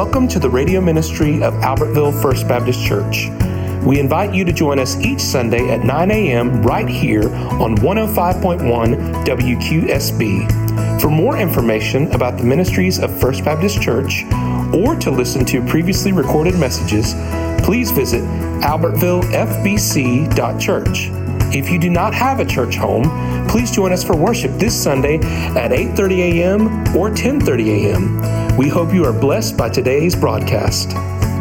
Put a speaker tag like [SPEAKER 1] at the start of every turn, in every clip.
[SPEAKER 1] Welcome to the radio ministry of Albertville First Baptist Church. We invite you to join us each Sunday at 9 a.m. right here on 105.1 WQSB. For more information about the ministries of First Baptist Church or to listen to previously recorded messages, please visit albertvillefbc.church. If you do not have a church home, please join us for worship this Sunday at 8:30 a.m. or 10:30 a.m. We hope you are blessed by today's broadcast.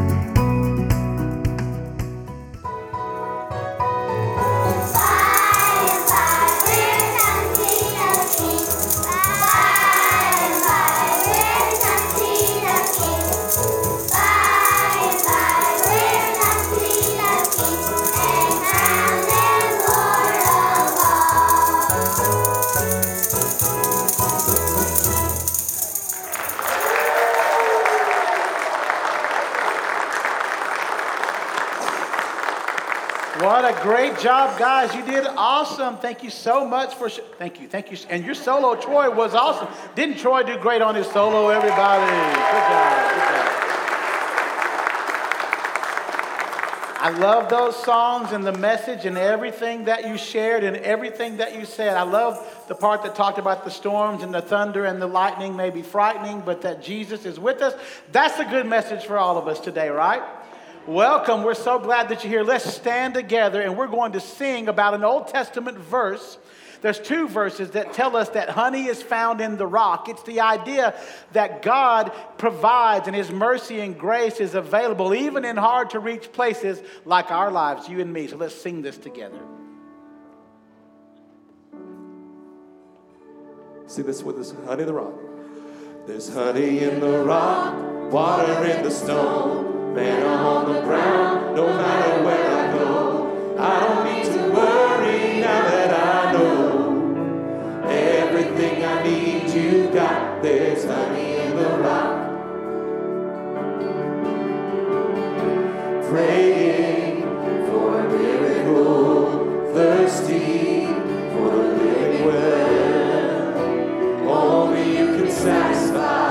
[SPEAKER 2] What a great job, guys. You did awesome. Thank you so much for... Thank you. And your solo, Troy, was awesome. Didn't Troy do great on his solo, everybody? Good job. I love those songs and the message and everything that you shared and everything that you said. I love the part that talked about the storms and the thunder and the lightning may be frightening, but that Jesus is with us. That's a good message for all of us today, right? Welcome. We're so glad that you're here. Let's stand together and we're going to sing about an Old Testament verse. There's two verses that tell us that honey is found in the rock. It's the idea that God provides and His mercy and grace is available even in hard to reach places like our lives, you and me. So let's sing this together.
[SPEAKER 3] See this with us, honey in the rock. There's honey in the rock, water in the stone. Manna on the ground, no matter where I go. I don't need to worry now that I know everything I need you got. There's honey in the rock. Praying for a miracle, thirsty for the living well. Only you can satisfy.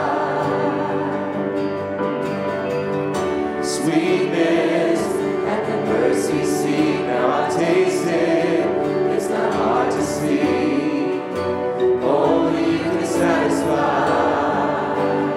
[SPEAKER 3] Sweetness at the mercy seat. Now I taste it. It's not hard to see. Only you can satisfy.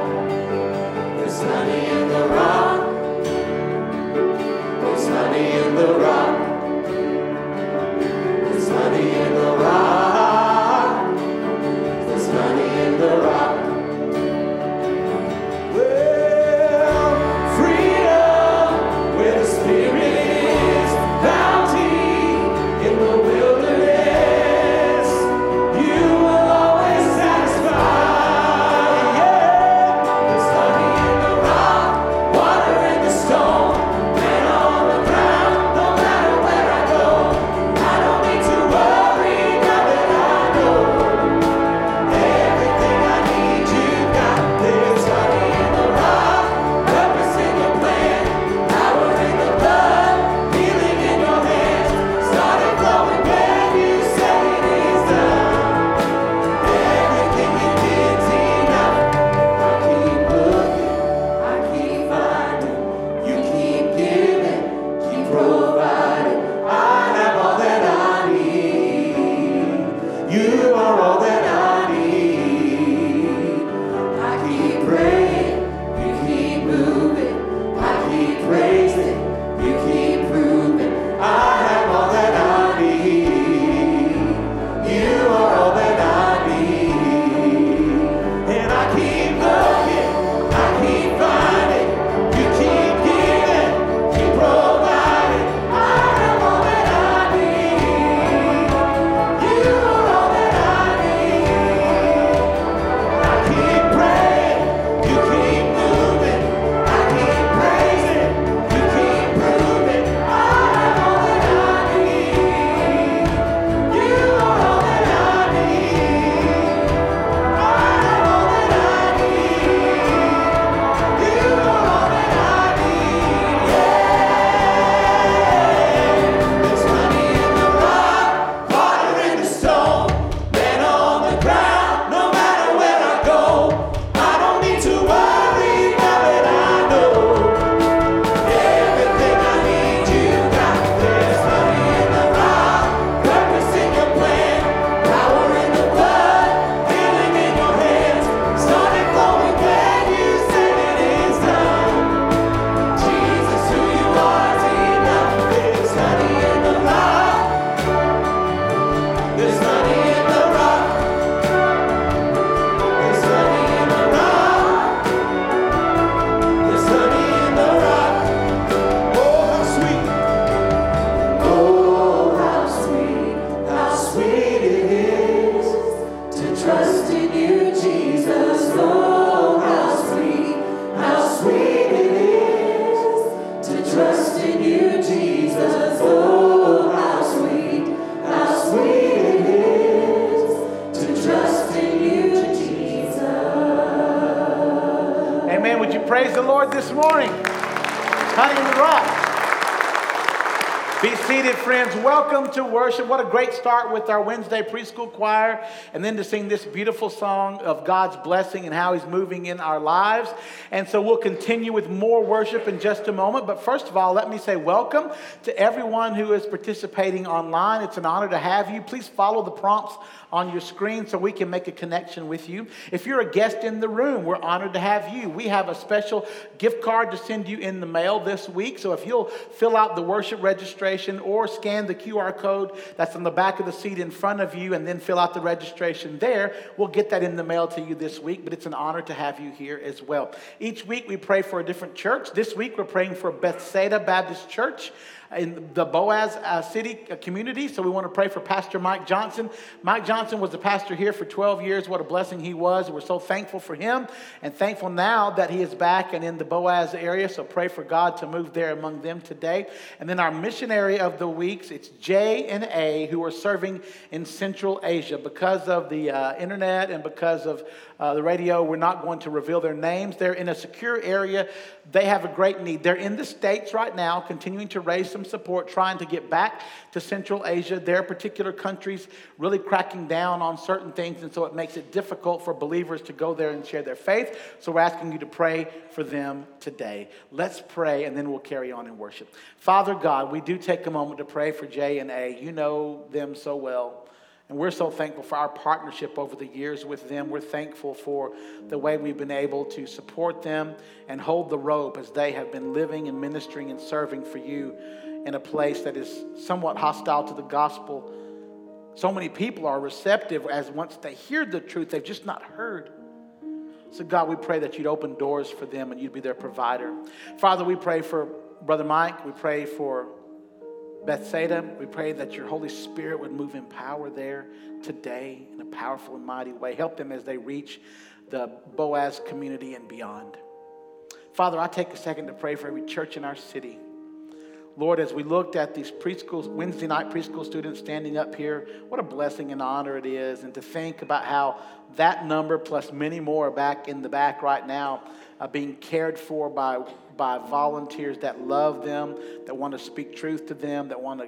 [SPEAKER 2] praise the Lord this morning. Honey in the Rock. Be seated, friends. Welcome to worship. What a great start with our Wednesday preschool choir, and then to sing this beautiful song of God's blessing and how He's moving in our lives. And so we'll continue with more worship in just a moment. But first of all, let me say welcome to everyone who is participating online. It's an honor to have you. Please follow the prompts on your screen so we can make a connection with you. If you're a guest in the room, we're honored to have you. We have a special gift card to send you in the mail this week. So if you'll fill out the worship registration or scan the QR code that's on the back of the seat in front of you and then fill out the registration there, we'll get that in the mail to you this week. But it's an honor to have you here as well. Each week we pray for a different church. This week we're praying for Bethsaida Baptist Church in the Boaz city community. So we want to pray for Pastor Mike Johnson. Mike Johnson was the pastor here for 12 years. What a blessing he was. We're so thankful for him and thankful now that he is back and in the Boaz area. So pray for God to move there among them today. And then our missionary of the weeks, it's J and A, who are serving in Central Asia. Because of the internet and because of the radio, we're not going to reveal their names. They're in a secure area. They have a great need. They're in the States right now, continuing to raise some support, trying to get back to Central Asia. Their particular countries really cracking down on certain things, and so it makes it difficult for believers to go there and share their faith. So we're asking you to pray for them today. Let's pray, and then we'll carry on in worship. Father God, we do take a moment to pray for J and A. You know them so well. And we're so thankful for our partnership over the years with them. We're thankful for the way we've been able to support them and hold the rope as they have been living and ministering and serving for you in a place that is somewhat hostile to the gospel. So many people are receptive as once they hear the truth, they've just not heard. So God, we pray that you'd open doors for them and you'd be their provider. Father, we pray for Brother Mike. We pray for Bethsaida. We pray that your Holy Spirit would move in power there today in a powerful and mighty way. Help them as they reach the Boaz community and beyond. Father, I take a second to pray for every church in our city. Lord, as we looked at these preschool, Wednesday night preschool students standing up here, what a blessing and honor it is. And to think about how that number plus many more are back in the back right now, being cared for by volunteers that love them, that want to speak truth to them, that want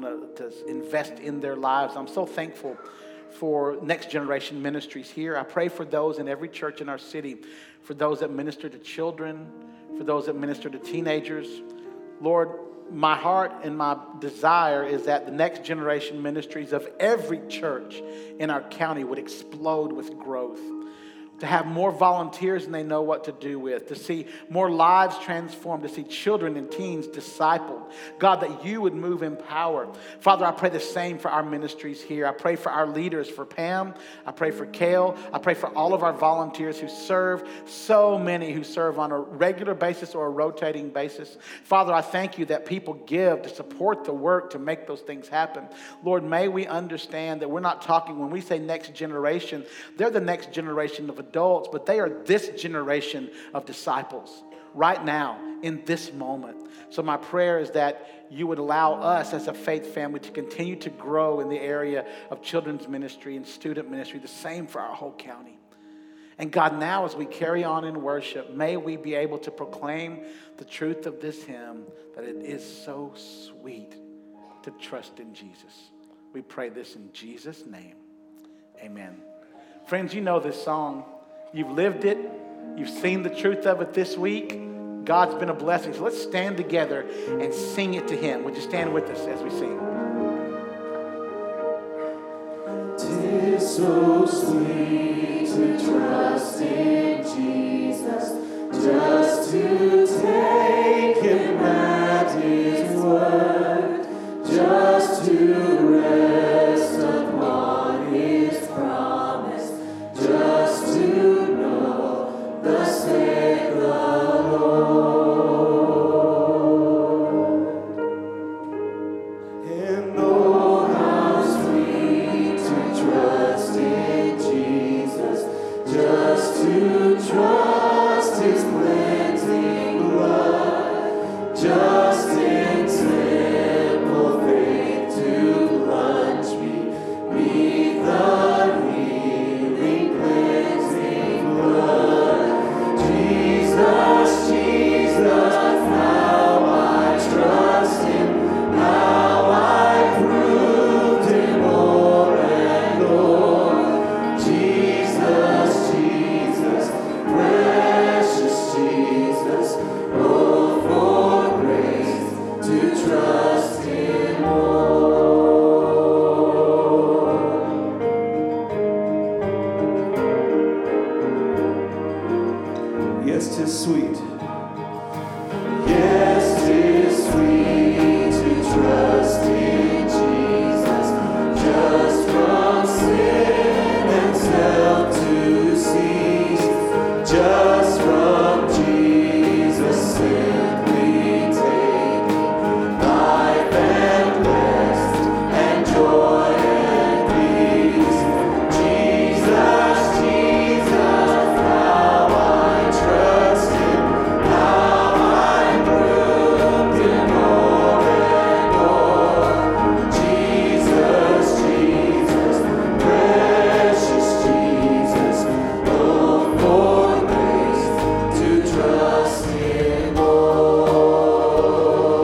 [SPEAKER 2] to invest in their lives. I'm so thankful for Next Generation Ministries here. I pray for those in every church in our city, for those that minister to children, for those that minister to teenagers. Lord, my heart and my desire is that the Next Generation Ministries of every church in our county would explode with growth. To have more volunteers than they know what to do with, to see more lives transformed, to see children and teens discipled. God, that you would move in power. Father, I pray the same for our ministries here. I pray for our leaders, for Pam. I pray for Kale. I pray for all of our volunteers who serve, so many who serve on a regular basis or a rotating basis. Father, I thank you that people give to support the work to make those things happen. Lord, may we understand that we're not talking, when we say next generation, they're the next generation of adults, but they are this generation of disciples right now in this moment. So my prayer is that you would allow us as a faith family to continue to grow in the area of children's ministry and student ministry, the same for our whole county. And God, now as we carry on in worship, may we be able to proclaim the truth of this hymn, that it is so sweet to trust in Jesus. We pray this in Jesus' name. Amen. Friends, you know this song. You've lived it. You've seen the truth of it this week. God's been a blessing. So let's stand together and sing it to him. Would you stand with us as we sing?
[SPEAKER 3] 'Tis so sweet to trust in Jesus, just to take him at his word, just to rest upon his promise, just to know thus saith the Lord. And oh, how sweet to trust in Jesus, just to trust his cleansing blood, just in simple faith to plunge me beneath the healing cleansing blood. Jesus Yes, 'tis sweet. Yes, 'tis sweet to trust in Jesus, just from sin and self to cease, just from Jesus simply taking life and rest and joy and peace. Jesus, Jesus, how I trust Him, how I'm proved in more and more. Jesus, Jesus, precious Jesus, oh, for grace to trust Him more.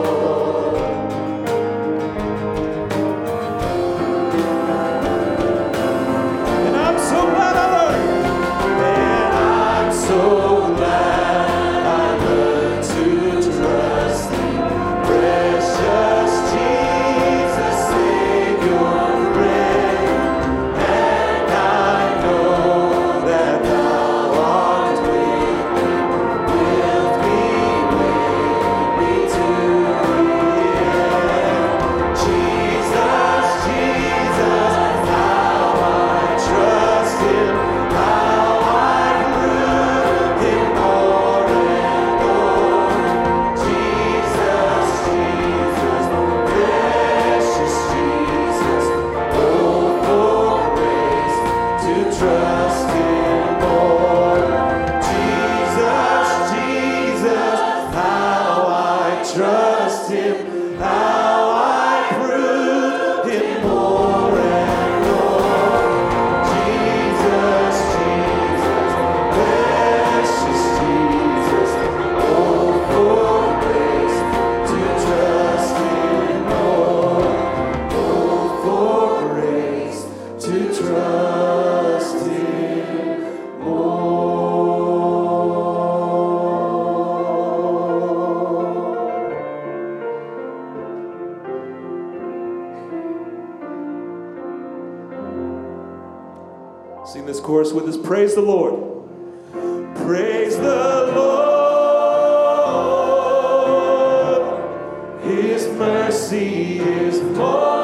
[SPEAKER 3] And I'm so glad I learned. And I'm so glad I learned to trust Thee, precious Jesus, Savior, friend. And I know that Thou art with me, with me to the end. Jesus, Jesus, how I trust Him, how I prove Him more and more. Jesus, Jesus, precious Jesus, oh, for grace to trust Him more. Jesus, Jesus, how I trust Him, how I prove Him more and more. Jesus, Jesus, precious Jesus, oh, for grace to trust Him more. Oh, for grace to trust Him more. Sing this chorus with us. Praise the Lord. Praise the Lord. His mercy is more.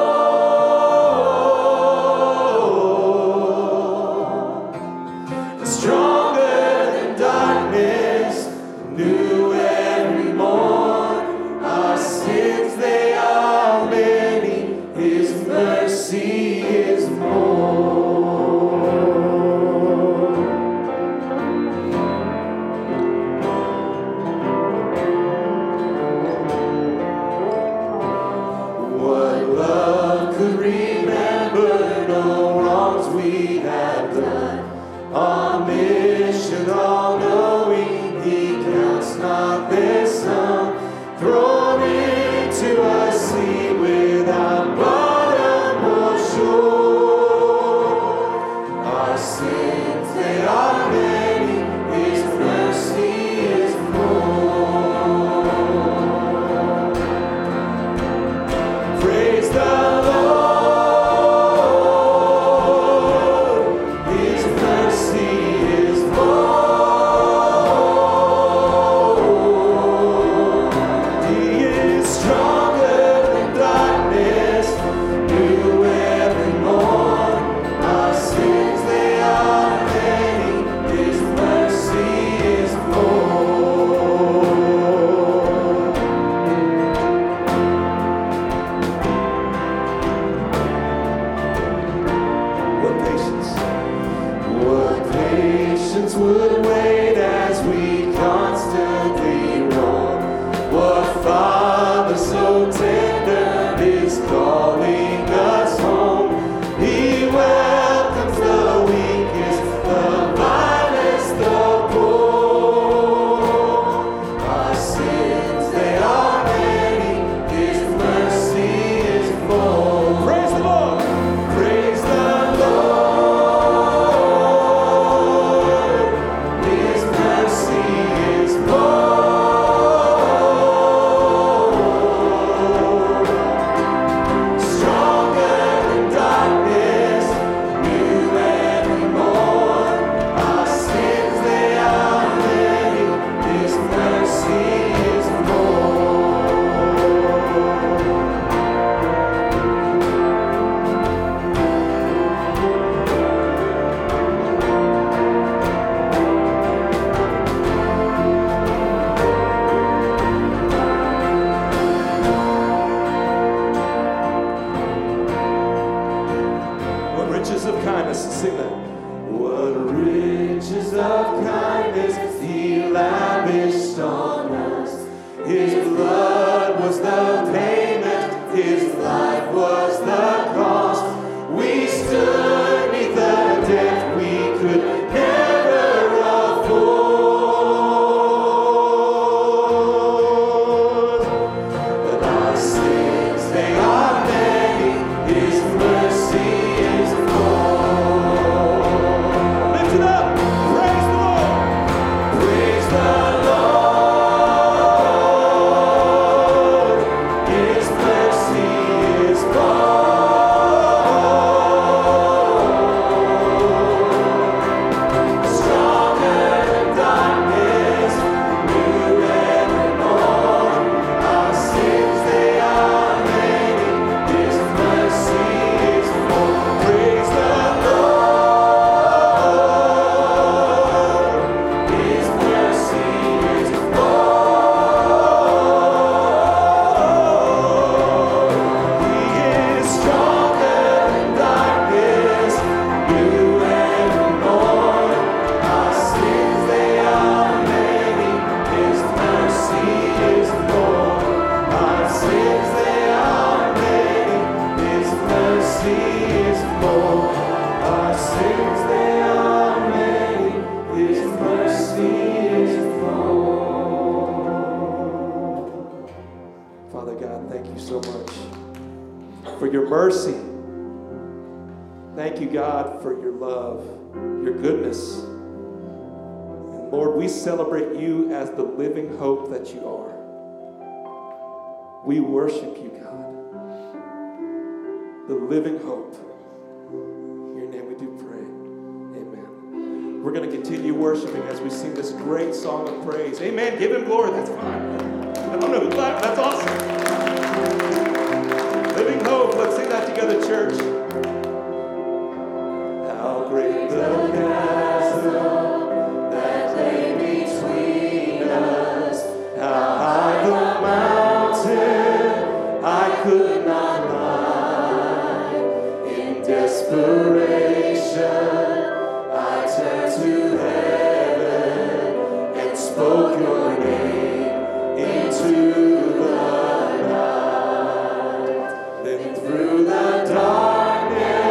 [SPEAKER 3] Stronger than darkness, new every morn. Our sins, they are many. His mercy is more. What love could remember, no wrongs we have done. Omniscient, all-knowing, He counts not their sum. Thrown into a sea without bottom or shore. Our sins, they are many. His mercy is more. Praise the Lord. His mercy is more. He is stronger than darkness, new every morn. Our sins, they are many. His mercy is more. What patience? What patience would wait as we constantly roam? What Father so tender is calling us home? He welcomes the weakest, the vilest, the poor. Our sins, they are many. His mercy is more. Praise the Lord. Praise the Lord. His kindness He lavished on us. His blood was the payment, His life was the cost. We stood beneath the debt we could never afford. But our sins, they are many, His mercy is more. Lift it up, praise the Lord. Praise the Lord. His mercy is more. Stronger than darkness, new and more. Our sins, they are many, His mercy is more. Praise the Lord. His mercy is more. He is stronger than darkness, new and more. Our sins, they are many, His mercy is more. Our sins, they are many, His mercy is more. Our sins, they are many, His mercy is more. Father God, thank you so much for your mercy. Thank you, God, for your love, your goodness. And Lord, we celebrate you as the living hope that you are. We worship you, God, the living hope. In your name we do pray. Amen. We're going to continue worshiping as we sing this great song of praise. Amen. Give him glory. That's fine. I don't know who clapped. That's awesome. Living hope. Let's sing that together, church. How great the chasm that lay between us. How high the mountain I could not climb. In desperation, I turned to heaven and spoke your name into the night. Then through the darkness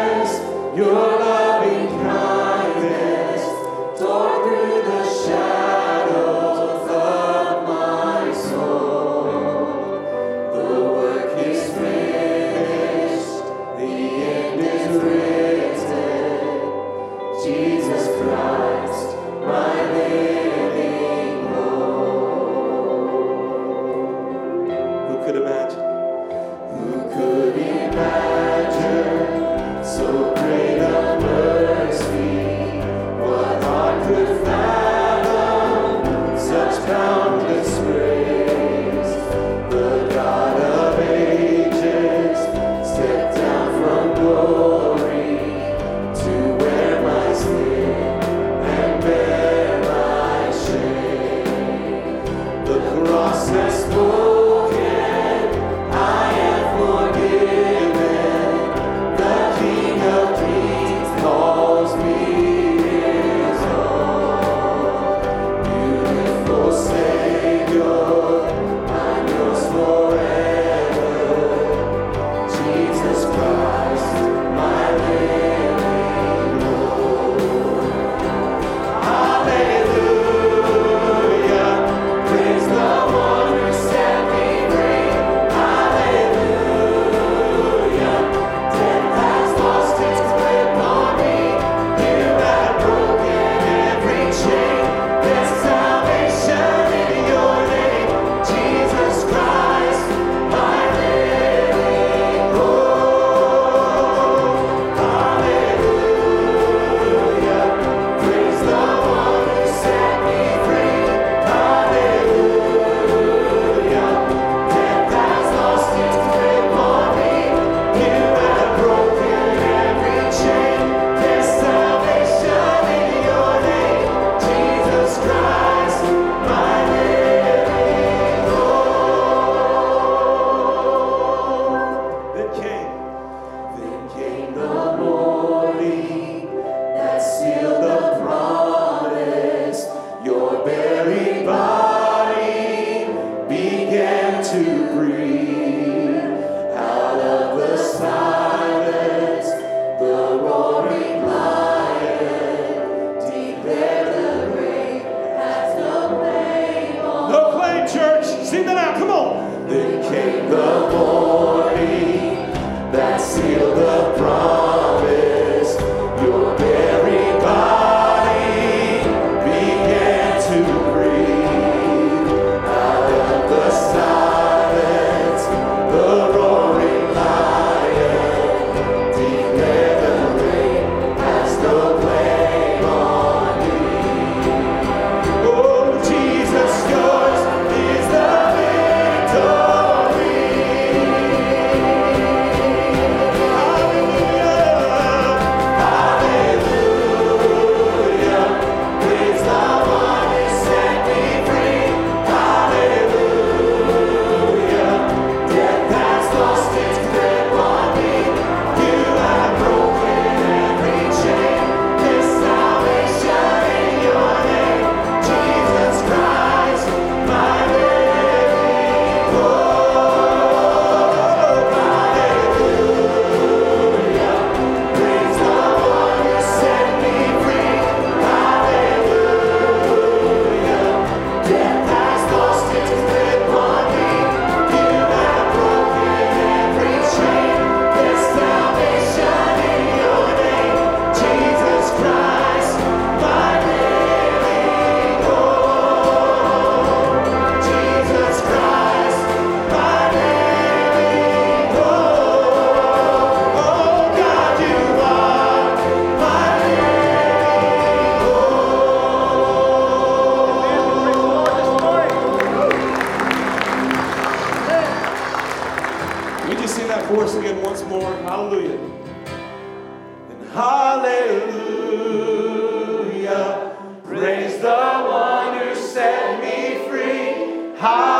[SPEAKER 3] Praise the one who set me free.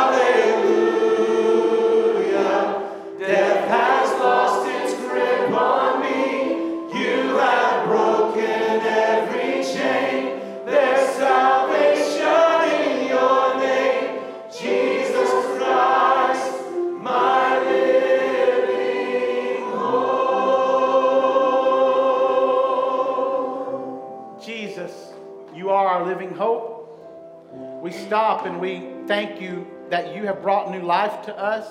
[SPEAKER 3] Hallelujah. Death has lost its grip on me. You have broken every chain. There's salvation in your name. Jesus Christ, my living hope.
[SPEAKER 2] Jesus, you are our living hope. We stop and we thank you that you have brought new life to us.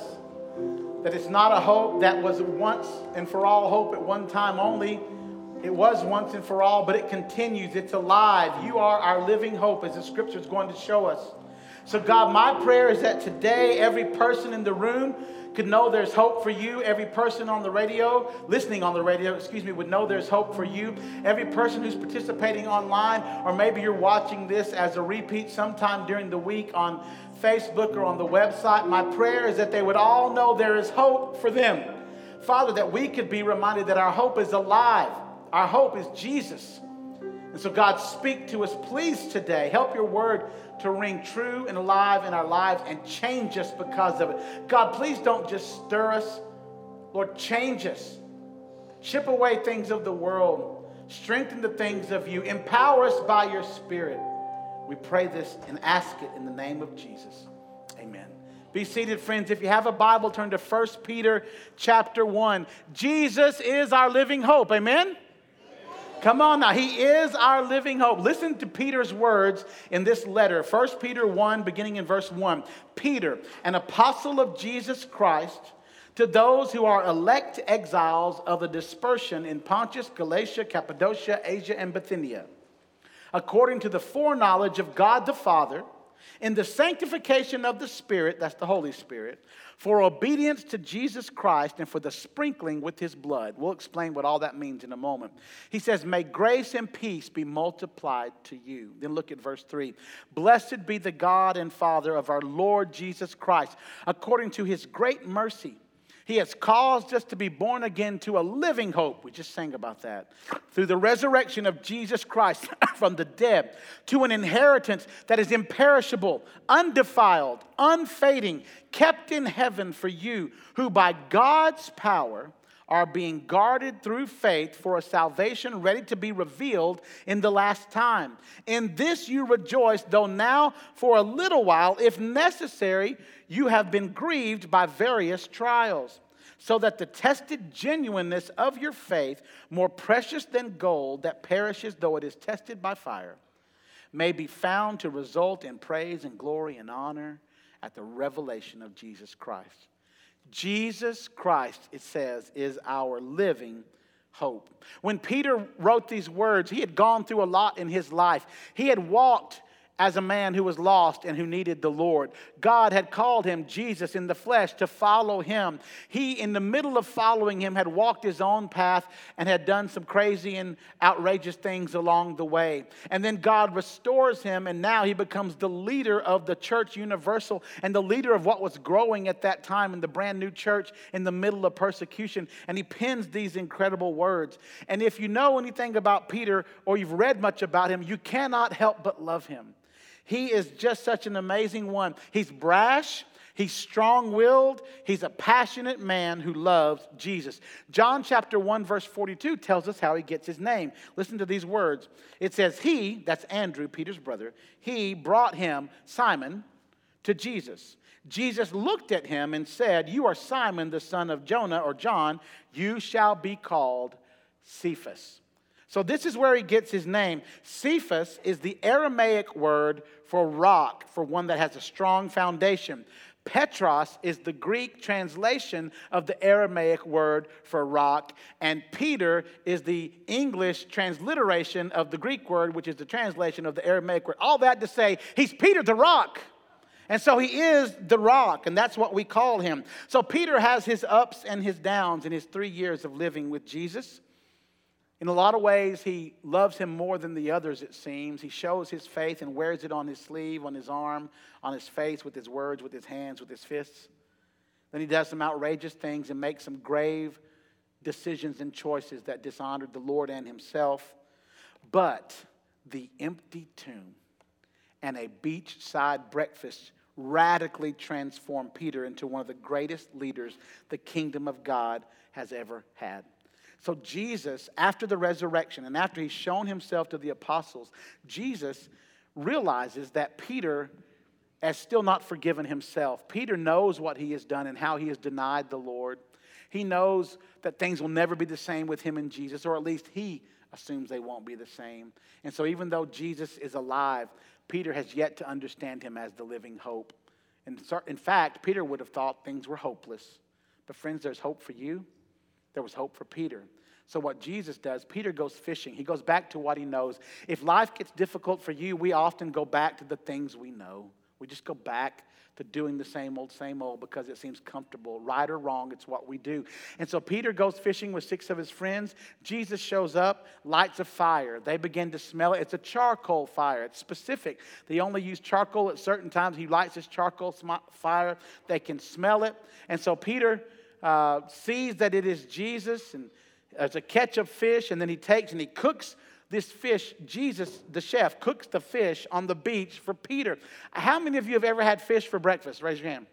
[SPEAKER 2] That it's not a hope that was once and for all hope at one time only. It was once and for all, but it continues. It's alive. You are our living hope, as the scripture is going to show us. So God, my prayer is that today every person in the room could know there's hope for you. Every person on the radio, listening on the radio, would know there's hope for you. Every person who's participating online, or maybe you're watching this as a repeat sometime during the week on Facebook or on the website, my prayer is that they would all know there is hope for them. Father, that we could be reminded that our hope is alive. Our hope is Jesus. And so God, speak to us, please, today. Help your word to ring true and alive in our lives and change us because of it. God, please don't just stir us. Lord, change us. Chip away things of the world. Strengthen the things of you. Empower us by your Spirit. We pray this and ask it in the name of Jesus. Amen. Be seated, friends. If you have a Bible, turn to 1 Peter chapter 1. Jesus is our living hope. Amen? Come on now. He is our living hope. Listen to Peter's words in this letter. 1 Peter 1, beginning in verse 1. Peter, an apostle of Jesus Christ, to those who are elect exiles of the dispersion in Pontus, Galatia, Cappadocia, Asia, and Bithynia, according to the foreknowledge of God the Father, in the sanctification of the Spirit, that's the Holy Spirit, for obedience to Jesus Christ and for the sprinkling with his blood. We'll explain what all that means in a moment. He says, may grace and peace be multiplied to you. Then look at verse 3. Blessed be the God and Father of our Lord Jesus Christ. According to his great mercy, he has caused us to be born again to a living hope. We just sang about that. Through the resurrection of Jesus Christ from the dead, to an inheritance that is imperishable, undefiled, unfading, kept in heaven for you, who by God's power are being guarded through faith for a salvation ready to be revealed in the last time. In this you rejoice, though now for a little while, if necessary, you have been grieved by various trials, so that the tested genuineness of your faith, more precious than gold that perishes though it is tested by fire, may be found to result in praise and glory and honor at the revelation of Jesus Christ. Jesus Christ, it says, is our living hope. When Peter wrote these words, he had gone through a lot in his life. He had walked as a man who was lost and who needed the Lord. God had called him, Jesus in the flesh, to follow him. He, in the middle of following him, had walked his own path and had done some crazy and outrageous things along the way. And then God restores him, and now he becomes the leader of the church universal and the leader of what was growing at that time in the brand new church in the middle of persecution. And he pens these incredible words. And if you know anything about Peter or you've read much about him, you cannot help but love him. He is just such an amazing one. He's brash. He's strong-willed. He's a passionate man who loves Jesus. John chapter 1 verse 42 tells us how he gets his name. Listen to these words. It says, he, that's Andrew, Peter's brother, he brought him, Simon, to Jesus. Jesus looked at him and said, you are Simon, the son of Jonah, or John. You shall be called Cephas. So this is where he gets his name. Cephas is the Aramaic word for rock, for one that has a strong foundation. Petros is the Greek translation of the Aramaic word for rock. And Peter is the English transliteration of the Greek word, which is the translation of the Aramaic word. All that to say, he's Peter the rock. And so he is the rock, and that's what we call him. So Peter has his ups and his downs in his 3 years of living with Jesus. In a lot of ways, he loves him more than the others, it seems. He shows his faith and wears it on his sleeve, on his arm, on his face, with his words, with his hands, with his fists. Then he does some outrageous things and makes some grave decisions and choices that dishonored the Lord and himself. But the empty tomb and a beachside breakfast radically transformed Peter into one of the greatest leaders the kingdom of God has ever had. So Jesus, after the resurrection and after he's shown himself to the apostles, Jesus realizes that Peter has still not forgiven himself. Peter knows what he has done and how he has denied the Lord. He knows that things will never be the same with him and Jesus, or at least he assumes they won't be the same. And so even though Jesus is alive, Peter has yet to understand him as the living hope. And in fact, Peter would have thought things were hopeless. But friends, there's hope for you. There was hope for Peter. So what Jesus does, Peter goes fishing. He goes back to what he knows. If life gets difficult for you, we often go back to the things we know. We just go back to doing the same old because it seems comfortable. Right or wrong, it's what we do. And so Peter goes fishing with 6 of his friends. Jesus shows up, lights a fire. They begin to smell it. It's a charcoal fire. It's specific. They only use charcoal at certain times. He lights his charcoal fire. They can smell it. And so Peter sees that it is Jesus, and there's a catch of fish, and then he takes and he cooks this fish. Jesus, the chef, cooks the fish on the beach for Peter. How many of you have ever had fish for breakfast? Raise your hand.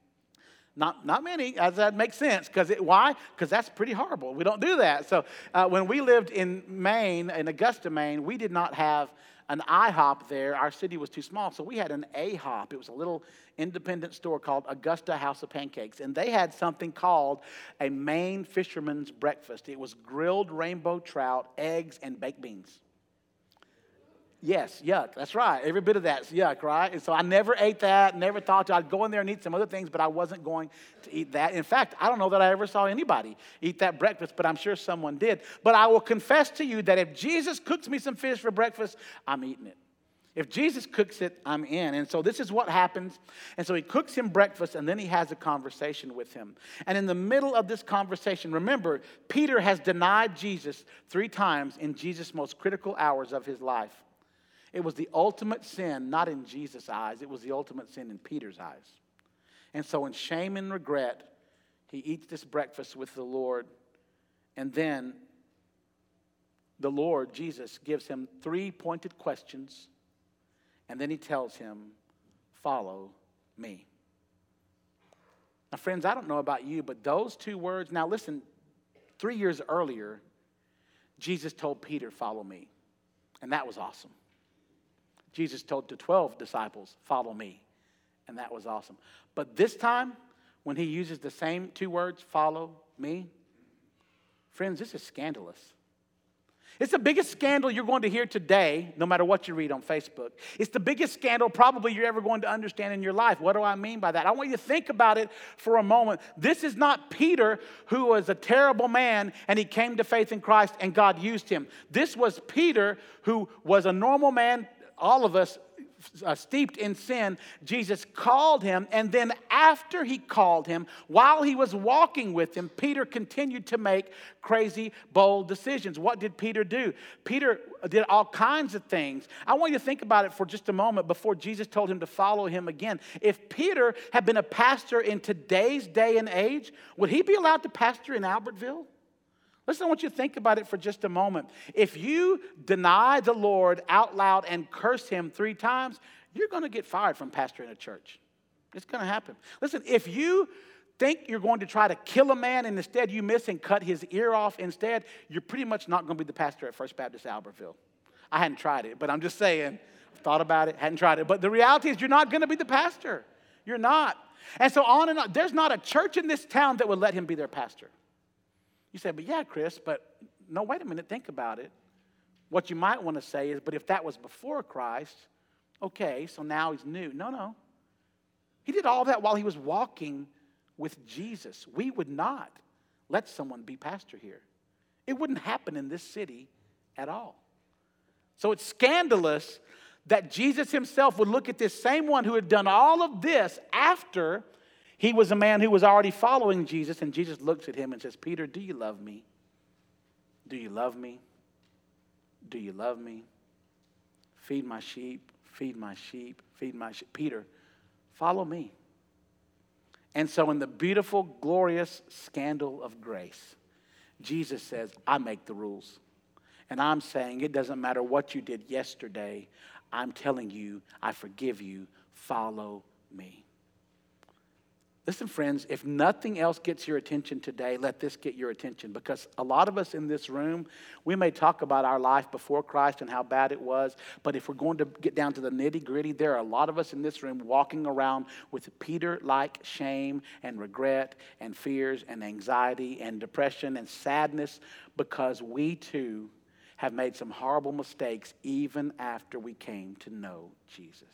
[SPEAKER 2] Not many, as that makes sense. Why? Because that's pretty horrible. We don't do that. So when we lived in Maine, in Augusta, Maine, we did not have an IHOP there. Our city was too small, so we had an AHOP. It was a little independent store called Augusta House of Pancakes, and they had something called a Maine fisherman's breakfast. It was grilled rainbow trout, eggs, and baked beans. Yes, yuck. That's right. Every bit of that's yuck, right? And so I never ate that, never thought I'd go in there and eat some other things, but I wasn't going to eat that. In fact, I don't know that I ever saw anybody eat that breakfast, but I'm sure someone did. But I will confess to you that if Jesus cooks me some fish for breakfast, I'm eating it. If Jesus cooks it, I'm in. And so this is what happens. And so he cooks him breakfast, and then he has a conversation with him. And in the middle of this conversation, remember, Peter has denied Jesus 3 times in Jesus' most critical hours of his life. It was the ultimate sin, not in Jesus' eyes. It was the ultimate sin in Peter's eyes. And so in shame and regret, he eats this breakfast with the Lord. And then the Lord, Jesus, gives him 3 pointed questions. And then he tells him, follow me. Now, friends, I don't know about you, but those 2 words, now listen, 3 years earlier, Jesus told Peter, follow me. And that was awesome. Jesus told the 12 disciples, follow me. And that was awesome. But this time, when he uses the same 2 words, follow me, friends, this is scandalous. It's the biggest scandal you're going to hear today, no matter what you read on Facebook. It's the biggest scandal probably you're ever going to understand in your life. What do I mean by that? I want you to think about it for a moment. This is not Peter, who was a terrible man, and he came to faith in Christ, and God used him. This was Peter, who was a normal man, all of us steeped in sin. Jesus called him, and then after he called him, while he was walking with him, Peter continued to make crazy, bold decisions. What did Peter do? Peter did all kinds of things. I want you to think about it for just a moment before Jesus told him to follow him again. If Peter had been a pastor in today's day and age, would he be allowed to pastor in Albertville? Listen, I want you to think about it for just a moment. If you deny the Lord out loud and curse him 3 times, you're going to get fired from pastoring a church. It's going to happen. Listen, if you think you're going to try to kill a man and instead you miss and cut his ear off instead, you're pretty much not going to be the pastor at First Baptist Albertville. I hadn't tried it, but I'm just saying, I've thought about it, hadn't tried it. But the reality is you're not going to be the pastor. You're not. And so on and on. There's not a church in this town that would let him be their pastor. You say, but yeah, Chris, but no, wait a minute, think about it. What you might want to say is, but if that was before Christ, okay, so now he's new. No. He did all that while he was walking with Jesus. We would not let someone be pastor here. It wouldn't happen in this city at all. So it's scandalous that Jesus himself would look at this same one who had done all of this after he was a man who was already following Jesus, and Jesus looks at him and says, Peter, do you love me? Do you love me? Do you love me? Feed my sheep, feed my sheep, feed my sheep. Peter, follow me. And so in the beautiful, glorious scandal of grace, Jesus says, I make the rules. And I'm saying it doesn't matter what you did yesterday. I'm telling you, I forgive you. Follow me. Listen, friends, if nothing else gets your attention today, let this get your attention. Because a lot of us in this room, we may talk about our life before Christ and how bad it was. But if we're going to get down to the nitty-gritty, there are a lot of us in this room walking around with Peter-like shame and regret and fears and anxiety and depression and sadness because we too have made some horrible mistakes even after we came to know Jesus.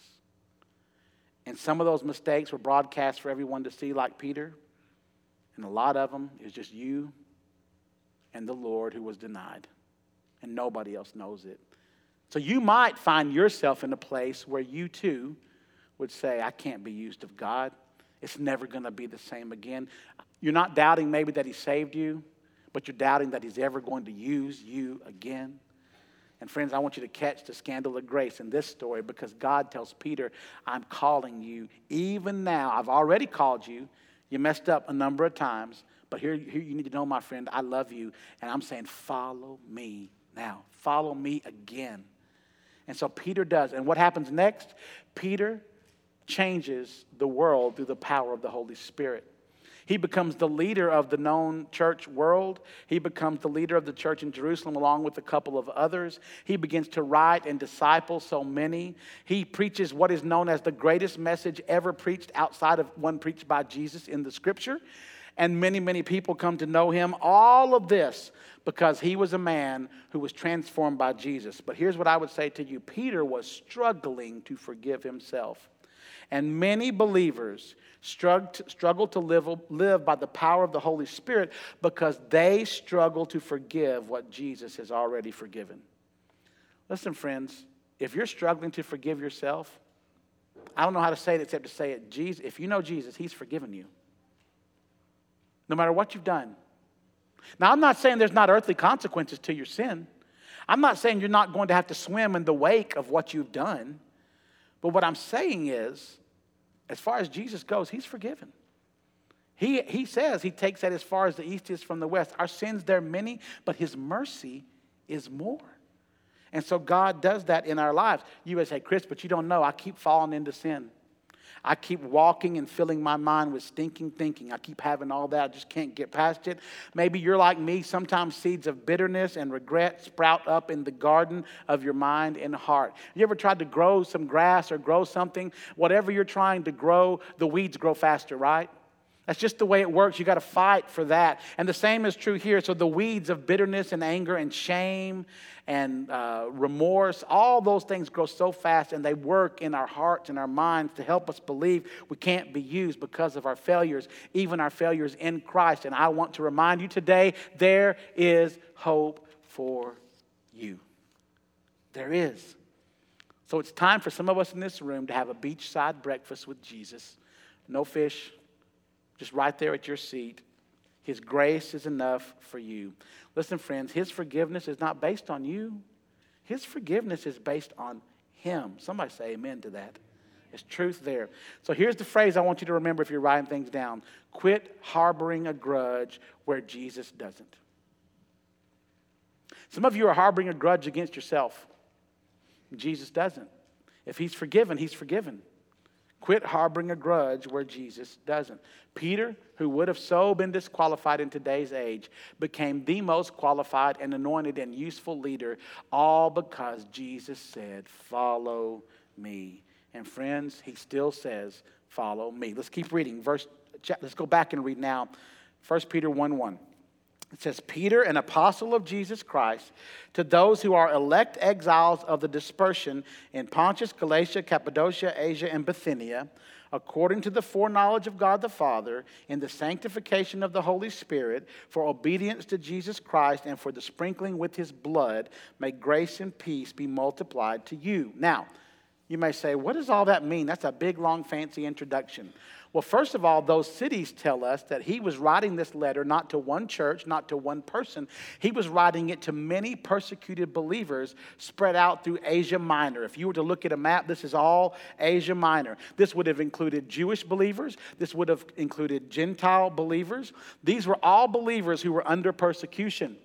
[SPEAKER 2] And some of those mistakes were broadcast for everyone to see, like Peter. And a lot of them is just you and the Lord who was denied. And nobody else knows it. So you might find yourself in a place where you too would say, I can't be used of God. It's never going to be the same again. You're not doubting maybe that he saved you, but you're doubting that he's ever going to use you again. And friends, I want you to catch the scandal of grace in this story because God tells Peter, I'm calling you even now. I've already called you. You messed up a number of times. But here you need to know, my friend, I love you. And I'm saying, follow me now. Follow me again. And so Peter does. And what happens next? Peter changes the world through the power of the Holy Spirit. He becomes the leader of the known church world. He becomes the leader of the church in Jerusalem along with a couple of others. He begins to write and disciple so many. He preaches what is known as the greatest message ever preached outside of one preached by Jesus in the scripture. And many, many people come to know him. All of this because he was a man who was transformed by Jesus. But here's what I would say to you. Peter was struggling to forgive himself. And many believers struggle to live by the power of the Holy Spirit because they struggle to forgive what Jesus has already forgiven. Listen, friends, if you're struggling to forgive yourself, I don't know how to say it except to say it. Jesus, if you know Jesus, he's forgiven you. No matter what you've done. Now, I'm not saying there's not earthly consequences to your sin. I'm not saying you're not going to have to swim in the wake of what you've done. But what I'm saying is, as far as Jesus goes, he's forgiven. He says he takes that as far as the east is from the west. Our sins, they're many, but his mercy is more. And so God does that in our lives. You would say, Chris, but you don't know. I keep falling into sin. I keep walking and filling my mind with stinking thinking. I keep having all that. I just can't get past it. Maybe you're like me. Sometimes seeds of bitterness and regret sprout up in the garden of your mind and heart. You ever tried to grow some grass or grow something? Whatever you're trying to grow, the weeds grow faster, right? That's just the way it works. You got to fight for that. And the same is true here. So the weeds of bitterness and anger and shame and remorse, all those things grow so fast and they work in our hearts and our minds to help us believe we can't be used because of our failures, even our failures in Christ. And I want to remind you today, there is hope for you. There is. So it's time for some of us in this room to have a beachside breakfast with Jesus. No fish. Just right there at your seat. His grace is enough for you. Listen, friends, his forgiveness is not based on you. His forgiveness is based on him. Somebody say amen to that. There's truth there. So here's the phrase I want you to remember if you're writing things down. Quit harboring a grudge where Jesus doesn't. Some of you are harboring a grudge against yourself. Jesus doesn't. If he's forgiven, he's forgiven. Quit harboring a grudge where Jesus doesn't. Peter, who would have so been disqualified in today's age, became the most qualified and anointed and useful leader, all because Jesus said, follow me. And friends, he still says, follow me. Let's keep reading. Let's go back and read now. 1 Peter 1:1. It says, Peter, an apostle of Jesus Christ, to those who are elect exiles of the dispersion in Pontus, Galatia, Cappadocia, Asia, and Bithynia, according to the foreknowledge of God the Father, in the sanctification of the Holy Spirit, for obedience to Jesus Christ and for the sprinkling with his blood, may grace and peace be multiplied to you. Now, you may say, what does all that mean? That's a big, long, fancy introduction. Well, first of all, those cities tell us that he was writing this letter not to one church, not to one person. He was writing it to many persecuted believers spread out through Asia Minor. If you were to look at a map, this is all Asia Minor. This would have included Jewish believers. This would have included Gentile believers. These were all believers who were under persecution.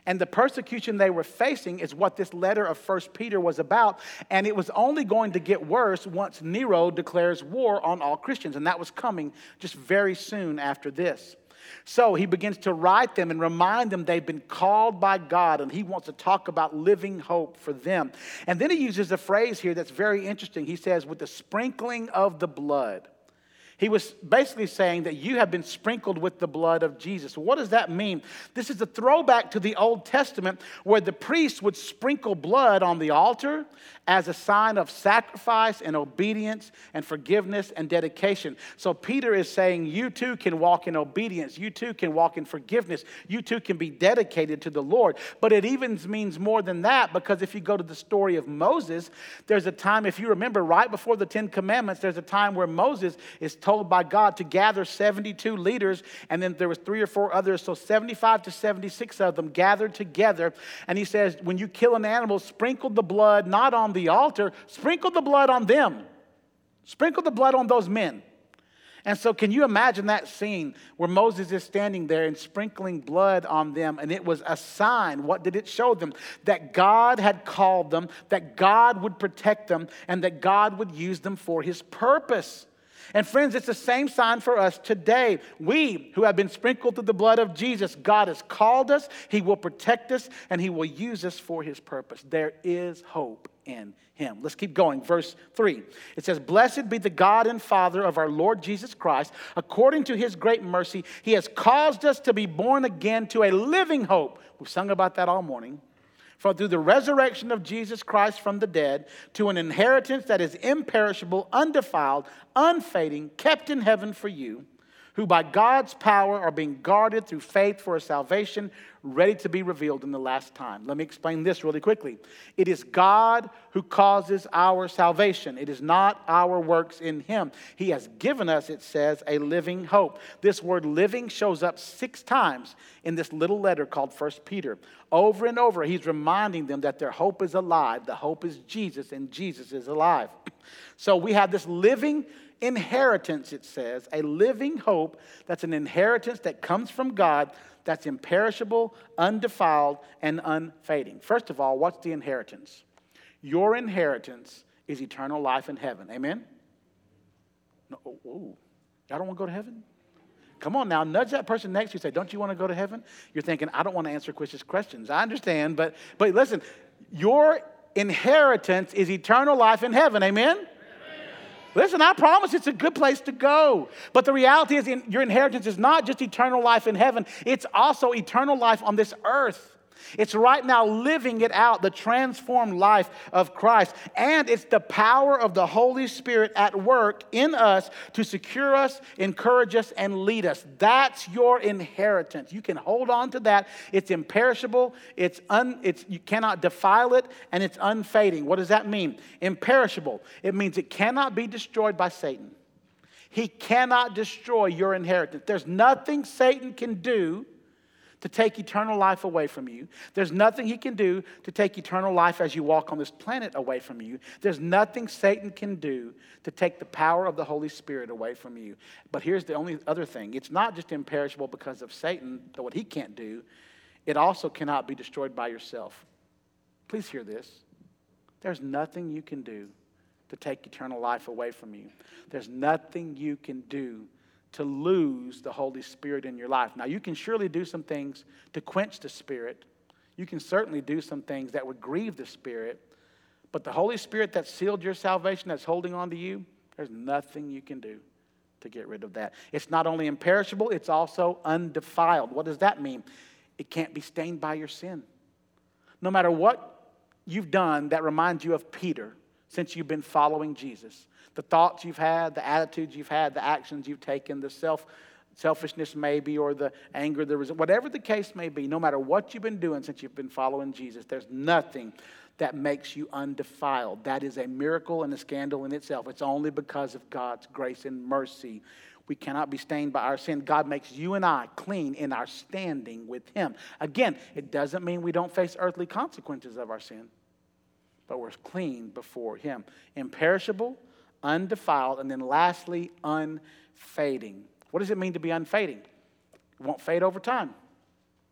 [SPEAKER 2] And the persecution they were facing is what this letter of 1 Peter was about. And it was only going to get worse once Nero declares war on all Christians. And that was coming just very soon after this. So he begins to write them and remind them they've been called by God, and he wants to talk about living hope for them. And then he uses a phrase here that's very interesting. He says, with the sprinkling of the blood. He was basically saying that you have been sprinkled with the blood of Jesus. What does that mean? This is a throwback to the Old Testament where the priest would sprinkle blood on the altar as a sign of sacrifice and obedience and forgiveness and dedication. So Peter is saying you too can walk in obedience. You too can walk in forgiveness. You too can be dedicated to the Lord. But it even means more than that, because if you go to the story of Moses, there's a time, if you remember, right before the Ten Commandments, there's a time where Moses is told by God to gather 72 leaders, and then there was 3 or 4 others, so 75 to 76 of them gathered together. And he says, when you kill an animal, sprinkle the blood not on the altar, sprinkle the blood on them. Sprinkle the blood on those men. And so can you imagine that scene where Moses is standing there and sprinkling blood on them? And it was a sign. What did it show them? That God had called them, that God would protect them, and that God would use them for his purpose. And friends, it's the same sign for us today. We who have been sprinkled through the blood of Jesus, God has called us, he will protect us, and he will use us for his purpose. There is hope in him. Let's keep going. Verse 3. It says, blessed be the God and Father of our Lord Jesus Christ. According to his great mercy, he has caused us to be born again to a living hope. We've sung about that all morning. For through the resurrection of Jesus Christ from the dead, to an inheritance that is imperishable, undefiled, unfading, kept in heaven for you, who by God's power are being guarded through faith for a salvation ready to be revealed in the last time. Let me explain this really quickly. It is God who causes our salvation. It is not our works in him. He has given us, it says, a living hope. This word living shows up 6 times in this little letter called 1 Peter. Over and over, he's reminding them that their hope is alive. The hope is Jesus, and Jesus is alive. So we have this living inheritance, it says, a living hope that's an inheritance that comes from God, that's imperishable, undefiled, and unfading. First of all, what's the inheritance? Your inheritance is eternal life in heaven. Amen? No, y'all don't want to go to heaven? Come on now, nudge that person next to you and say, don't you want to go to heaven? You're thinking, I don't want to answer Chris's questions. I understand, but listen, your inheritance is eternal life in heaven. Amen? Listen, I promise it's a good place to go. But the reality is your inheritance is not just eternal life in heaven. It's also eternal life on this earth. It's right now living it out, the transformed life of Christ. And it's the power of the Holy Spirit at work in us to secure us, encourage us, and lead us. That's your inheritance. You can hold on to that. It's imperishable. You cannot defile it, and it's unfading. What does that mean? Imperishable. It means it cannot be destroyed by Satan. He cannot destroy your inheritance. There's nothing Satan can do to take eternal life away from you. There's nothing he can do to take eternal life as you walk on this planet away from you. There's nothing Satan can do to take the power of the Holy Spirit away from you. But here's the only other thing. It's not just imperishable because of Satan, what he can't do. It also cannot be destroyed by yourself. Please hear this. There's nothing you can do to take eternal life away from you. There's nothing you can do to lose the Holy Spirit in your life. Now, you can surely do some things to quench the Spirit. You can certainly do some things that would grieve the Spirit. But the Holy Spirit that sealed your salvation, that's holding on to you, there's nothing you can do to get rid of that. It's not only imperishable, it's also undefiled. What does that mean? It can't be stained by your sin. No matter what you've done that reminds you of Peter since you've been following Jesus, the thoughts you've had, the attitudes you've had, the actions you've taken, the selfishness maybe, or the anger, whatever the case may be, no matter what you've been doing since you've been following Jesus, there's nothing that makes you undefiled. That is a miracle and a scandal in itself. It's only because of God's grace and mercy. We cannot be stained by our sin. God makes you and I clean in our standing with him. Again, it doesn't mean we don't face earthly consequences of our sin, but we're clean before him. Imperishable, undefiled, and then lastly, unfading. What does it mean to be unfading? It won't fade over time.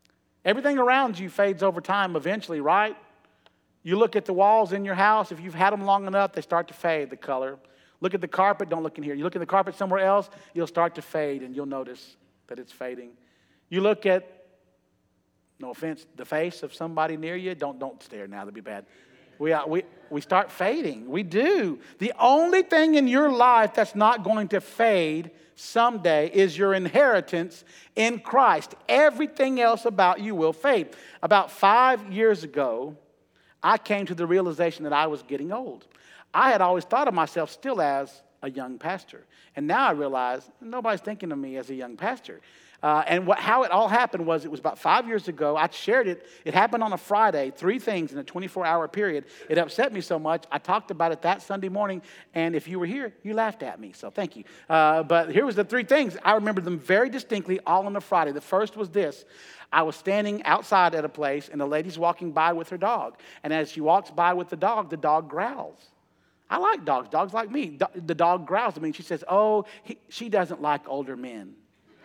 [SPEAKER 2] Everything around you fades over time eventually, right? You look at the walls in your house. If you've had them long enough, they start to fade, the color. Look at the carpet. Don't look in here. You look at the carpet somewhere else, you'll start to fade, and you'll notice that it's fading. You look at, no offense, the face of somebody near you. Don't stare now. That'd be bad. We start fading. We do. The only thing in your life that's not going to fade someday is your inheritance in Christ. Everything else about you will fade. About 5 years ago, I came to the realization that I was getting old. I had always thought of myself still as a young pastor. And now I realize nobody's thinking of me as a young pastor. How it all happened was, it was about 5 years ago. I shared it. It happened on a Friday, 3 things in a 24-hour period. It upset me so much, I talked about it that Sunday morning. And if you were here, you laughed at me. So thank you. But here was the 3 things. I remember them very distinctly, all on a Friday. The first was this. I was standing outside at a place, and a lady's walking by with her dog. And as she walks by with the dog growls. I like dogs. Dogs like me. The dog growls at me, and she says, she doesn't like older men.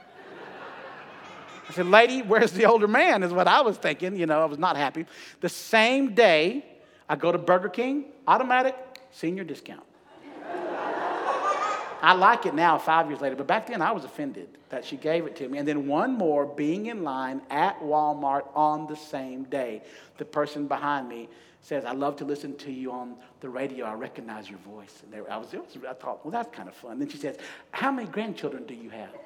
[SPEAKER 2] I said, lady, where's the older man, is what I was thinking. I was not happy. The same day, I go to Burger King, automatic senior discount. I like it now, 5 years later, but back then I was offended that she gave it to me. And then one more, being in line at Walmart on the same day. The person behind me says, I love to listen to you on the radio. I recognize your voice. And I thought, well, that's kind of fun. Then she says, how many grandchildren do you have?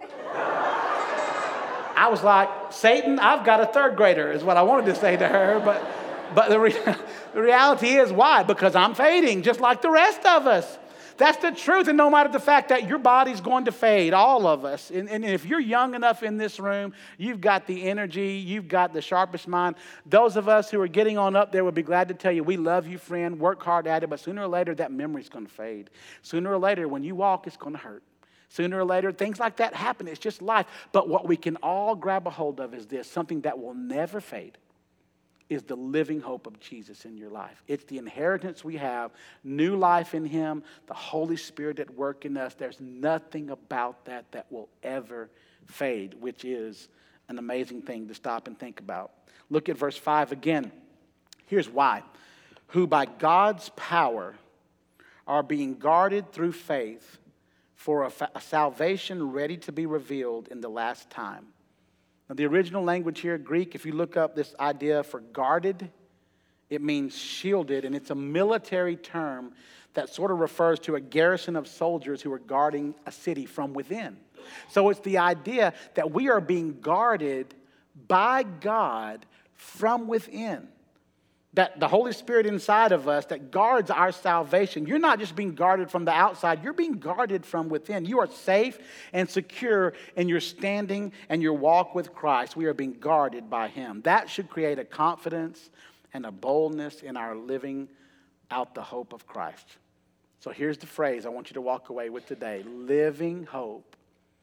[SPEAKER 2] I was like, Satan, I've got a 3rd grader, is what I wanted to say to her. But the reality is, why? Because I'm fading, just like the rest of us. That's the truth. And no matter the fact that your body's going to fade, all of us. And if you're young enough in this room, you've got the energy, you've got the sharpest mind. Those of us who are getting on up there would be glad to tell you, we love you, friend. Work hard at it. But sooner or later, that memory's going to fade. Sooner or later, when you walk, it's going to hurt. Sooner or later, things like that happen. It's just life. But what we can all grab a hold of is this, something that will never fade, is the living hope of Jesus in your life. It's the inheritance we have, new life in Him, the Holy Spirit at work in us. There's nothing about that will ever fade, which is an amazing thing to stop and think about. Look at verse 5 again. Here's why. Who by God's power are being guarded through faith for a salvation ready to be revealed in the last time. Now, the original language here, Greek, if you look up this idea for guarded, it means shielded, and it's a military term that sort of refers to a garrison of soldiers who are guarding a city from within. So it's the idea that we are being guarded by God from within. That the Holy Spirit inside of us that guards our salvation. You're not just being guarded from the outside, you're being guarded from within. You are safe and secure in your standing and your walk with Christ. We are being guarded by Him. That should create a confidence and a boldness in our living out the hope of Christ. So here's the phrase I want you to walk away with today. Living hope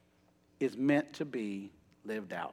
[SPEAKER 2] is meant to be lived out.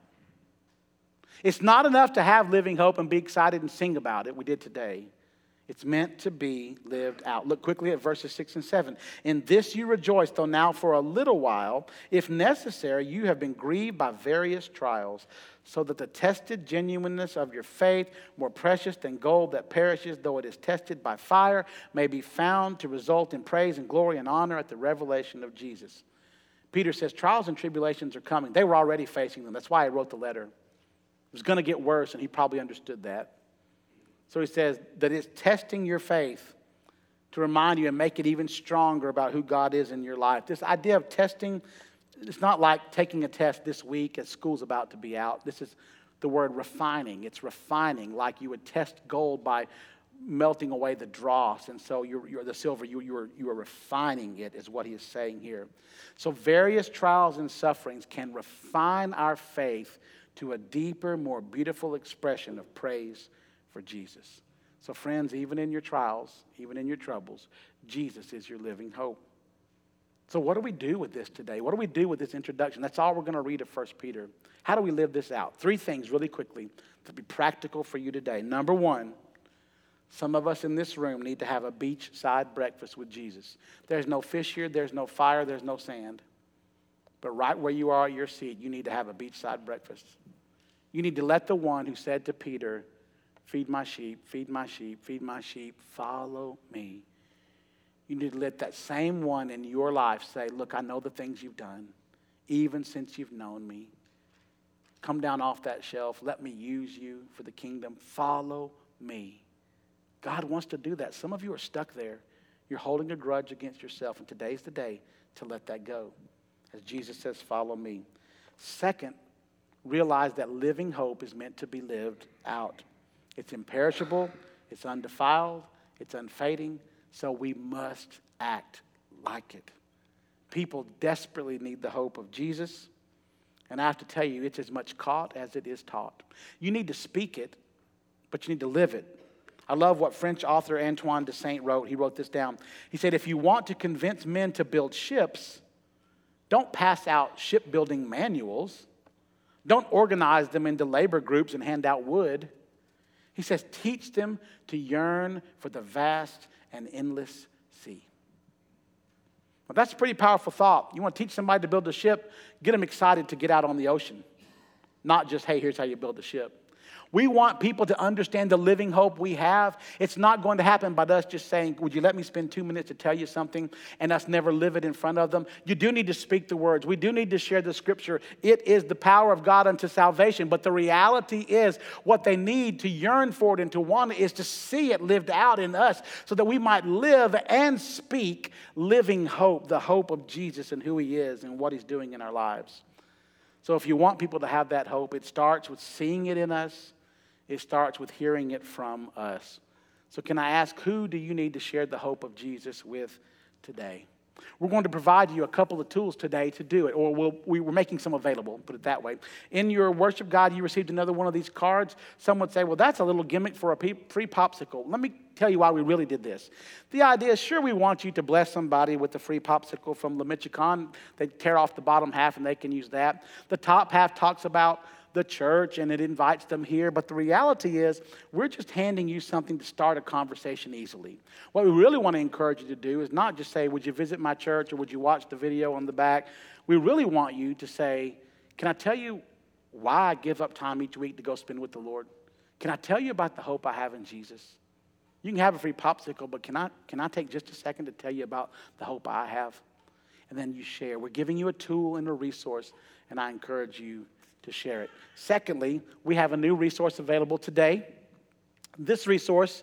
[SPEAKER 2] It's not enough to have living hope and be excited and sing about it. We did today. It's meant to be lived out. Look quickly at verses 6 and 7. In this you rejoice, though now for a little while, if necessary, you have been grieved by various trials, so that the tested genuineness of your faith, more precious than gold that perishes, though it is tested by fire, may be found to result in praise and glory and honor at the revelation of Jesus. Peter says trials and tribulations are coming. They were already facing them. That's why he wrote the letter. It was going to get worse, and he probably understood that. So he says that it's testing your faith to remind you and make it even stronger about who God is in your life. This idea of testing, it's not like taking a test this week as school's about to be out. This is the word refining. It's refining, like you would test gold by melting away the dross. And so you're the silver, you are refining it, is what he is saying here. So various trials and sufferings can refine our faith to a deeper, more beautiful expression of praise for Jesus. So friends, even in your trials, even in your troubles, Jesus is your living hope. So what do we do with this today? What do we do with this introduction? That's all we're going to read of 1 Peter. How do we live this out? 3 things really quickly to be practical for you today. Number 1, some of us in this room need to have a beachside breakfast with Jesus. There's no fish here, there's no fire, there's no sand. But right where you are at your seat, you need to have a beachside breakfast. You need to let the one who said to Peter, feed my sheep, feed my sheep, feed my sheep, follow me. You need to let that same one in your life say, look, I know the things you've done, even since you've known me. Come down off that shelf. Let me use you for the kingdom. Follow me. God wants to do that. Some of you are stuck there. You're holding a grudge against yourself, and today's the day to let that go. As Jesus says, follow me. Second, realize that living hope is meant to be lived out. It's imperishable, it's undefiled, it's unfading, so we must act like it. People desperately need the hope of Jesus, and I have to tell you, it's as much caught as it is taught. You need to speak it, but you need to live it. I love what French author Antoine de Saint wrote. He wrote this down. He said, if you want to convince men to build ships, don't pass out shipbuilding manuals. Don't organize them into labor groups and hand out wood. He says, teach them to yearn for the vast and endless sea. Well, that's a pretty powerful thought. You want to teach somebody to build a ship, get them excited to get out on the ocean. Not just, hey, here's how you build a ship. We want people to understand the living hope we have. It's not going to happen by us just saying, would you let me spend 2 minutes to tell you something, and us never live it in front of them. You do need to speak the words. We do need to share the scripture. It is the power of God unto salvation. But the reality is what they need to yearn for it and to want it is to see it lived out in us so that we might live and speak living hope, the hope of Jesus and who he is and what he's doing in our lives. So if you want people to have that hope, it starts with seeing it in us. It starts with hearing it from us. So can I ask, who do you need to share the hope of Jesus with today? We're going to provide you a couple of tools today to do it, or we're making some available, put it that way. In your worship guide, you received another one of these cards. Some would say, well, that's a little gimmick for a free popsicle. Let me tell you why we really did this. The idea is, sure, we want you to bless somebody with a free popsicle from La Michoacan. They tear off the bottom half and they can use that. The top half talks about the church and it invites them here. But the reality is we're just handing you something to start a conversation easily. What we really want to encourage you to do is not just say, would you visit my church or would you watch the video on the back? We really want you to say, can I tell you why I give up time each week to go spend with the Lord? Can I tell you about the hope I have in Jesus? You can have a free popsicle, but can I take just a second to tell you about the hope I have? And then you share. We're giving you a tool and a resource, and I encourage you to share it. Secondly, we have a new resource available today. This resource,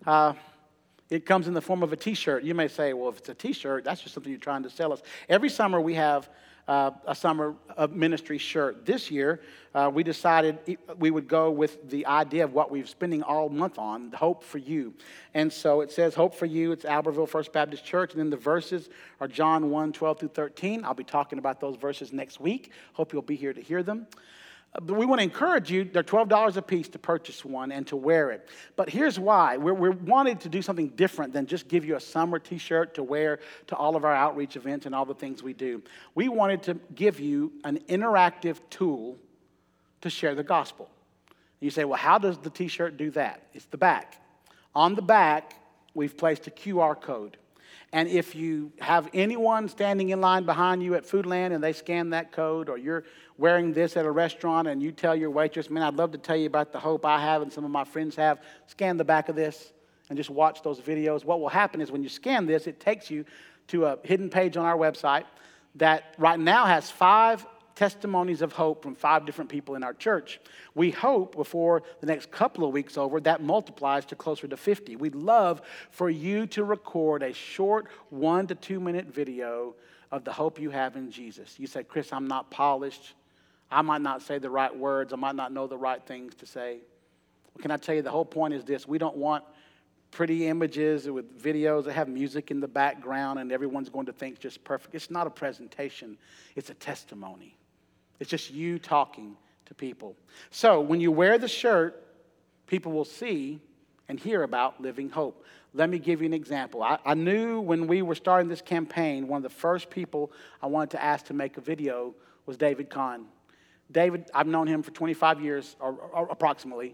[SPEAKER 2] it comes in the form of a t-shirt. You may say, well, if it's a t-shirt, that's just something you're trying to sell us. Every summer we have a summer of ministry shirt. This year, we decided we would go with the idea of what we're spending all month on, Hope for You. And so it says Hope for You. It's Albertville First Baptist Church. And then the verses are John 1, 12 through 13. I'll be talking about those verses next week. Hope you'll be here to hear them. But we want to encourage you, they're $12 a piece to purchase one and to wear it. But here's why. We wanted to do something different than just give you a summer t-shirt to wear to all of our outreach events and all the things we do. We wanted to give you an interactive tool to share the gospel. You say, well, how does the t-shirt do that? It's the back. On the back, we've placed a QR code. And if you have anyone standing in line behind you at Foodland and they scan that code, or you're wearing this at a restaurant and you tell your waitress, man, I'd love to tell you about the hope I have and some of my friends have, scan the back of this and just watch those videos. What will happen is when you scan this, it takes you to a hidden page on our website that right now has 5 testimonies of hope from 5 different people in our church. We hope before the next couple of weeks over, that multiplies to closer to 50. We'd love for you to record a short 1 to 2 minute video of the hope you have in Jesus. You say, Chris, I'm not polished. I might not say the right words. I might not know the right things to say. Well, can I tell you, the whole point is this. We don't want pretty images with videos that have music in the background and everyone's going to think just perfect. It's not a presentation. It's a testimony. It's just you talking to people. So when you wear the shirt, people will see and hear about living hope. Let me give you an example. I knew when we were starting this campaign, one of the first people I wanted to ask to make a video was David Kahn. David, I've known him for 25 years, or approximately.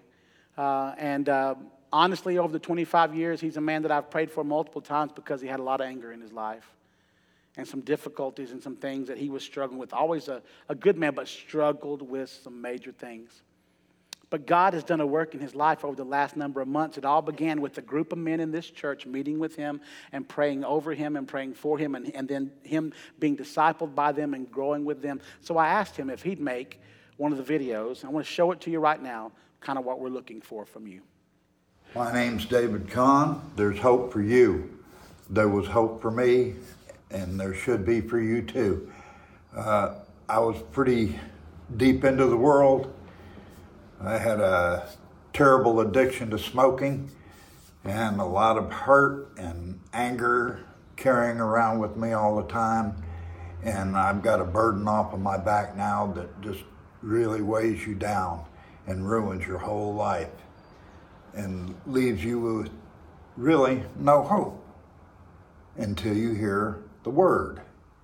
[SPEAKER 2] Honestly, over the 25 years, he's a man that I've prayed for multiple times because he had a lot of anger in his life and some difficulties and some things that he was struggling with. Always a good man, but struggled with some major things. But God has done a work in his life over the last number of months. It all began with a group of men in this church meeting with him and praying over him and praying for him, and then him being discipled by them and growing with them. So I asked him if he'd make one of the videos. I want to show it to you right now, kind of what we're looking for from you.
[SPEAKER 4] My name's David Kahn. There's hope for you. There was hope for me, and there should be for you too. I was pretty deep into the world. I had a terrible addiction to smoking and a lot of hurt and anger carrying around with me all the time. And I've got a burden off of my back now that just really weighs you down and ruins your whole life and leaves you with really no hope until you hear the word.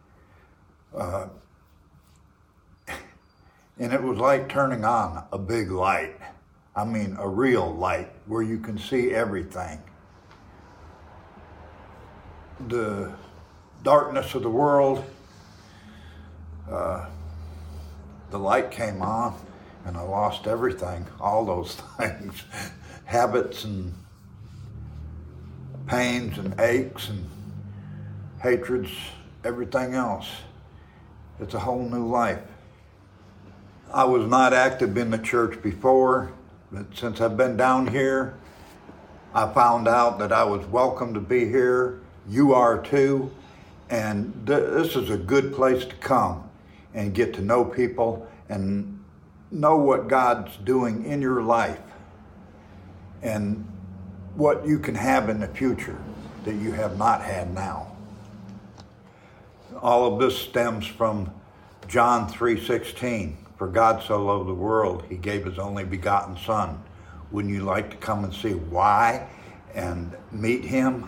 [SPEAKER 4] And it was like turning on a big light. I mean, a real light where you can see everything. The darkness of the world, the light came on and I lost everything, all those things, habits and pains and aches and hatreds, everything else. It's a whole new life. I was not active in the church before, but since I've been down here, I found out that I was welcome to be here. You are too. And this is a good place to come and get to know people and know what God's doing in your life and what you can have in the future that you have not had now. All of this stems from John 3:16. For God so loved the world, he gave his only begotten son. Wouldn't you like to come and see why and meet him?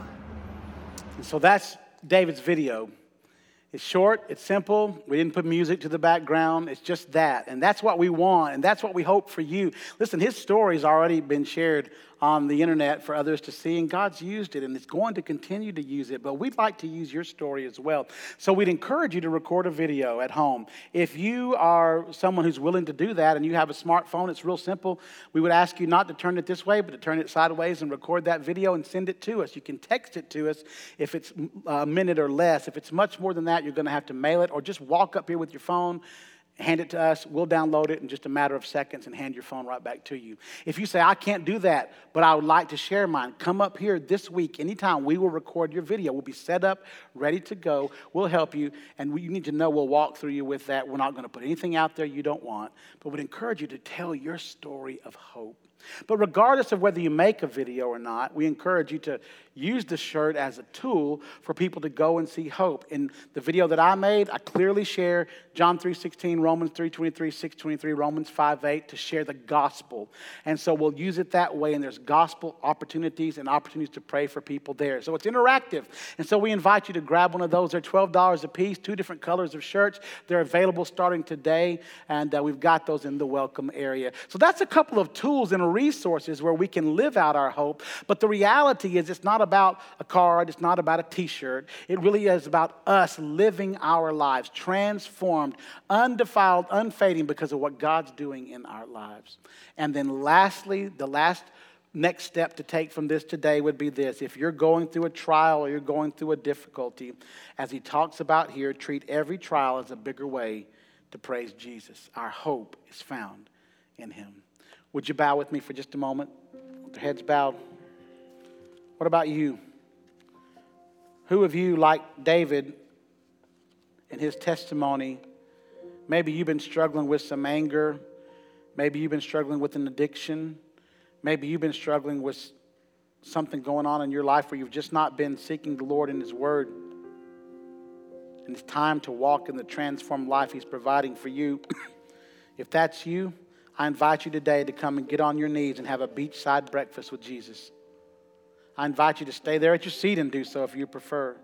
[SPEAKER 2] So that's David's video. It's short, it's simple. We didn't put music to the background. It's just that. And that's what we want, and that's what we hope for you. Listen, his story's already been shared on the internet for others to see, and God's used it, and it's going to continue to use it. But we'd like to use your story as well. So we'd encourage you to record a video at home. If you are someone who's willing to do that and you have a smartphone, it's real simple. We would ask you not to turn it this way, but to turn it sideways and record that video and send it to us. You can text it to us if it's a minute or less. If it's much more than that, you're going to have to mail it or just walk up here with your phone, hand it to us. We'll download it in just a matter of seconds and hand your phone right back to you. If you say, I can't do that, but I would like to share mine, come up here this week. Anytime, we will record your video. We'll be set up, ready to go. We'll help you, and you need to know we'll walk through you with that. We're not going to put anything out there you don't want, but we'd encourage you to tell your story of hope. But regardless of whether you make a video or not, we encourage you to use the shirt as a tool for people to go and see hope. In the video that I made, I clearly share John 3:16, Romans 3:23, 6:23, Romans 5:8 to share the gospel. And so we'll use it that way, and there's gospel opportunities and opportunities to pray for people there. So it's interactive. And so we invite you to grab one of those. They're $12 a piece, 2 different colors of shirts. They're available starting today, and we've got those in the welcome area. So that's a couple of tools and resources where we can live out our hope. But the reality is it's not about a card. It's not about a t-shirt. It really is about us living our lives, transformed, undefiled, unfading because of what God's doing in our lives. And then lastly, the last next step to take from this today would be this. If you're going through a trial or you're going through a difficulty, as he talks about here, treat every trial as a bigger way to praise Jesus. Our hope is found in him. Would you bow with me for just a moment? With your heads bowed. What about you? Who of you, like David in his testimony, maybe you've been struggling with some anger. Maybe you've been struggling with an addiction. Maybe you've been struggling with something going on in your life where you've just not been seeking the Lord in his word. And it's time to walk in the transformed life he's providing for you. If that's you, I invite you today to come and get on your knees and have a beachside breakfast with Jesus. I invite you to stay there at your seat and do so if you prefer.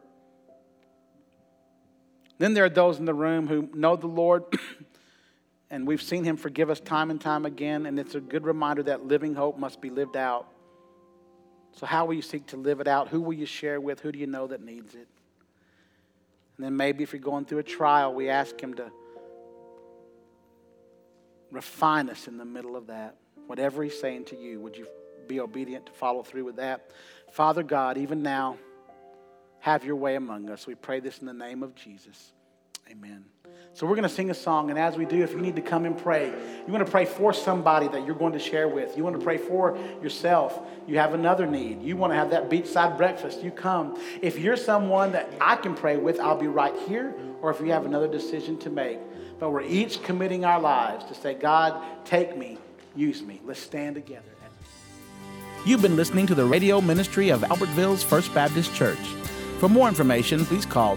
[SPEAKER 2] Then there are those in the room who know the Lord, and we've seen him forgive us time and time again, and it's a good reminder that living hope must be lived out. So how will you seek to live it out? Who will you share with? Who do you know that needs it? And then maybe if you're going through a trial, we ask him to refine us in the middle of that. Whatever he's saying to you, would you be obedient to follow through with that? Father God, even now, have your way among us. We pray this in the name of Jesus. Amen. So we're going to sing a song, and as we do, if you need to come and pray, you want to pray for somebody that you're going to share with. You want to pray for yourself. You have another need. You want to have that beachside breakfast. You come. If you're someone that I can pray with, I'll be right here, or if you have another decision to make. But we're each committing our lives to say, God, take me, use me. Let's stand together.
[SPEAKER 5] You've been listening to the radio ministry of Albertville's First Baptist Church. For more information, please call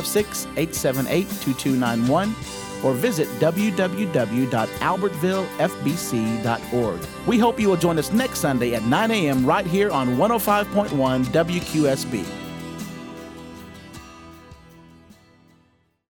[SPEAKER 5] 256-878-2291 or visit www.albertvillefbc.org. We hope you will join us next Sunday at 9 a.m. right here on 105.1 WQSB.